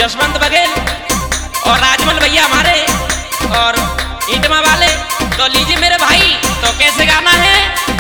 जसवंत बघेल और राजमल भैया हमारे और ईटमा वाले। तो लीजिए मेरे भाई, तो कैसे गाना है।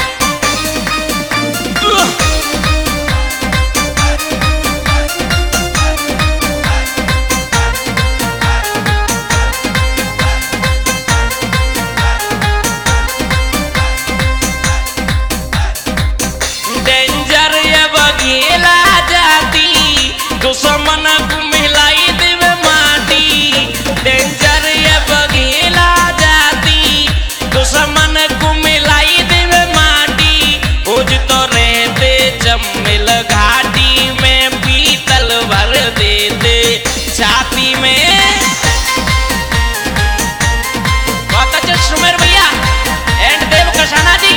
डेंजर ये बघेला जाती दुश्मन को मिलाई देवे माटी। डेंजर ये बघेला जाती दुश्मन को मिलाई देवे माटी। उज तो रहते जम्मिल घाटी में पीतल भर देते छाती में। बहुत अच्छे सुमेर भैया एंड देव कसाना जी।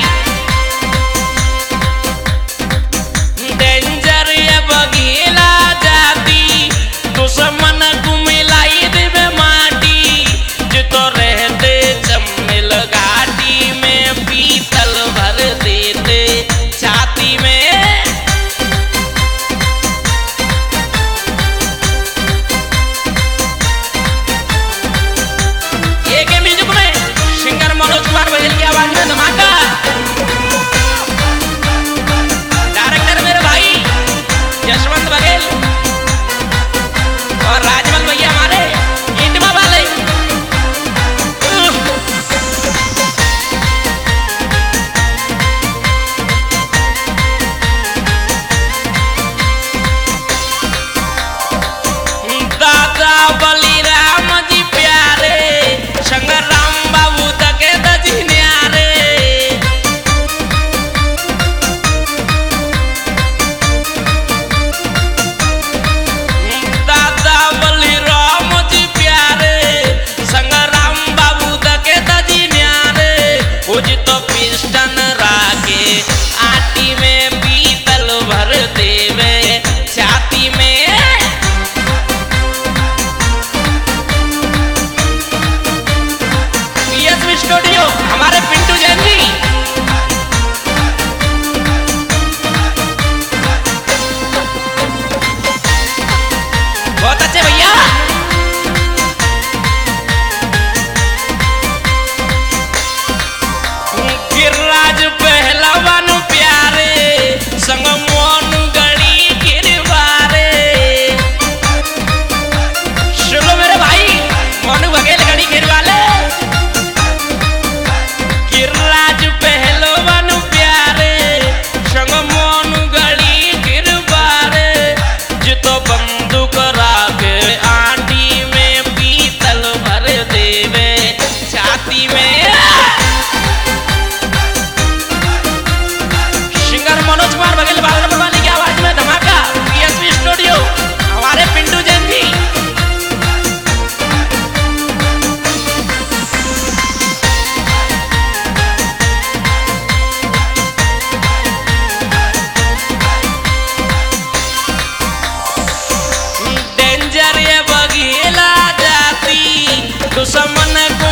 डेंजर ये बघेला जाती दुश्मन को मिलाई देवे माटी। जो तो रहते जम्मिल घाटी में पीतल भर देते छाती में। एक म्यूजिक में सिंगर मनोज कुमार बघेल की आवाज में धमाका। डायरेक्टर मेरे भाई जसवंत बघेल और राजमल भैया हमारे ईटमा वाले। दादा बलिराम जी प्यारे शंकर राम बाबू तके दजी न्यारे। दादा बलिराम जी प्यारे संगराम बाबू तके दजी न्यारे। उज तो पिस्टन राके आटी में पीतल भर देवे छाती में। पीएसवी स्टूडियो हमारे पिंटू जैन जी। बहुत अच्छे भैया। गिरिराज पहलवान प्यारे संग मोन गड़ी गिरवारे। सुनो मेरे भाई मोनू बघेल गड़ी गिरवाले। गिरिराज पहलवान प्यारे संग मोन गड़ी गिरवारे। जो तो बंदूक राके आंटी में पीतल भर देवे छाती में। सिंगर मनोज कुमार बघेल बादल वाली की आवाज में धमाका। पीएसवी स्टूडियो हमारे पिंटू जैन जी। डेंजर ये बघेला जाती दुश्मन